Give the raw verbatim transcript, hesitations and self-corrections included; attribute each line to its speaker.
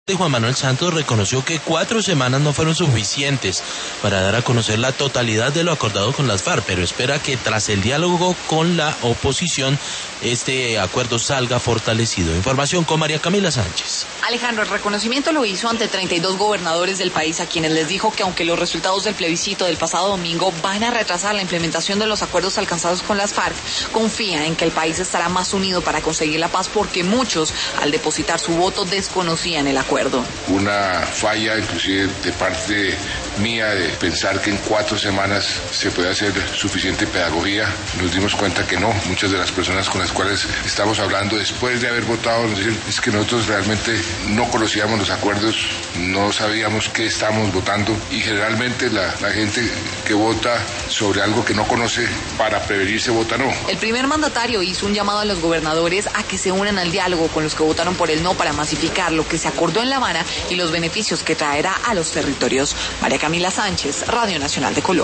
Speaker 1: Juan Manuel Santos reconoció que cuatro semanas no fueron suficientes para dar a conocer la totalidad de lo acordado con las FARC, pero espera que tras el diálogo con la oposición, este acuerdo salga fortalecido. Información con María Camila Sánchez.
Speaker 2: Alejandro, el reconocimiento lo hizo ante treinta y dos gobernadores del país, a quienes les dijo que aunque los resultados del plebiscito del pasado domingo van a retrasar la implementación de los acuerdos alcanzados con las FARC, confía en que el país estará más unido para conseguir la paz, porque muchos, al depositar su voto, desconocían el acuerdo.
Speaker 3: Una falla, inclusive de parte mía, de pensar que en cuatro semanas se puede hacer suficiente pedagogía. Nos dimos cuenta que no. Muchas de las personas con las cuales estamos hablando después de haber votado nos dicen es que nosotros realmente no conocíamos los acuerdos, no sabíamos qué estábamos votando, y generalmente la, la gente que vota sobre algo que no conoce para prevenirse vota no.
Speaker 2: El primer mandatario hizo un llamado a los gobernadores a que se unan al diálogo con los que votaron por el no para masificar lo que se acordó en La Habana y los beneficios que traerá a los territorios. María Camila Sánchez, Radio Nacional de Colombia.